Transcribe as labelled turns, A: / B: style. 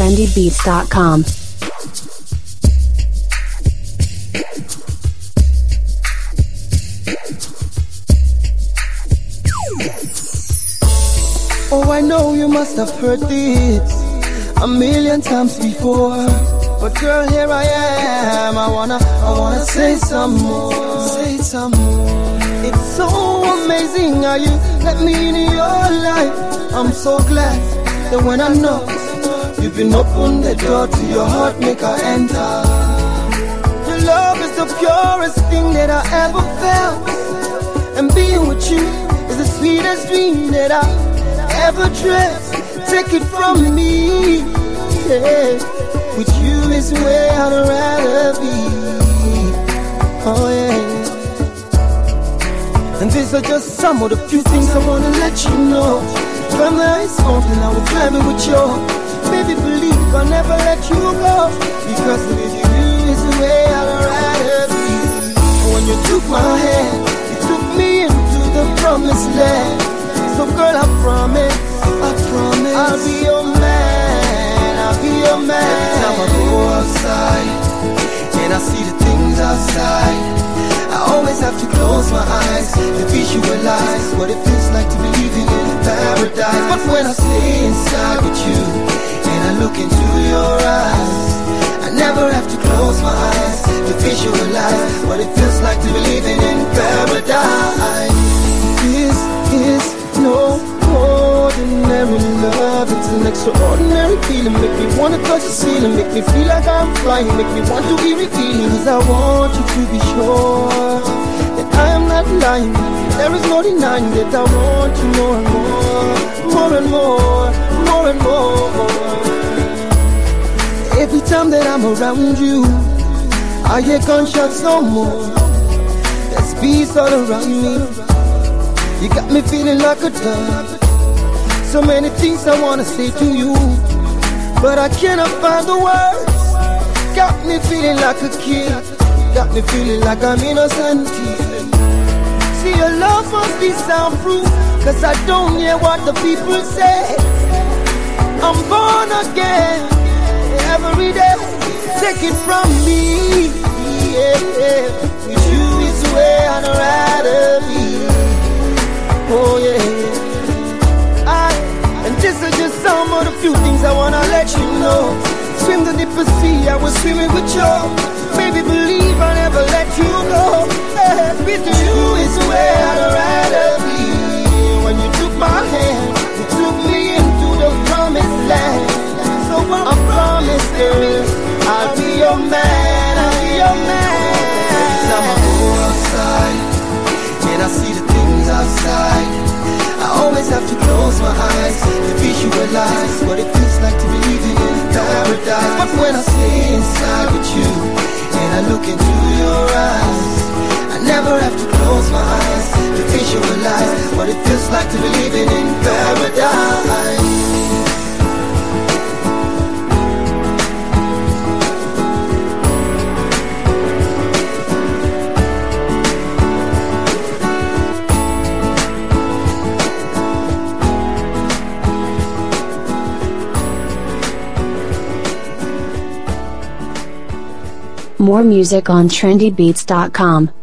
A: trendybeats.com.
B: Oh, I know you must have heard this a million times before, but girl, here I am. I wanna say some more, say some more. It's so amazing how you let me in your life. I'm so glad that when I knock, you've been open the door to your heart, make her enter. Your love is the purest thing that I ever felt, and being with you is the sweetest dream that I ever dreamt. Take it from me, yeah. With you is where I'd rather be. Oh yeah. And these are just some of the few things I wanna let you know. From the ice mountain I will climb it with you. Baby, believe I'll never let you go, because with you is where I'd rather be. When you took my hand, you took me into the promised land. So girl, I promise I'll be your man, I'll be your man. Every time I go outside and I see the things outside, I always have to close my eyes to visualize what it feels like to be living in paradise. But when I stay inside with you and I look into your eyes, I never have to close my eyes to visualize what it feels like to be living in paradise. This is no ordinary love, it's an extraordinary feeling. Make me wanna touch the ceiling, make me feel like I'm flying, make me want to be revealing. Cause I want you to be sure that I am not lying. There is no denying that I want you more and more, more and more, more and more. Every time that I'm around you, I hear gunshots no more. There's peace all around me. You got me feeling like a dove. So many things I wanna say to you, but I cannot find the words. Got me feeling like a kid, got me feeling like I'm innocent. See, your love must be soundproof, cause I don't hear what the people say. I'm born again every day. Take it from me, yeah. With you is where I'd rather be. Oh yeah. And this is just some of the few things I wanna let you know. Swim the deepest sea, I was swimming with you. Baby, believe I'll never let you go. With you is where I'd rather be. When you took my hand, you took me into the promised land. So I promise, girl, I'll be your man, I'll be your man. Every time I go outside and I see the things outside, I always have to close my eyes to visualize what it feels like to be living in paradise. But when I stay inside with you and I look into your eyes, I never have to close my eyes to visualize what it feels like to be living in paradise.
A: More music on trendybeats.com.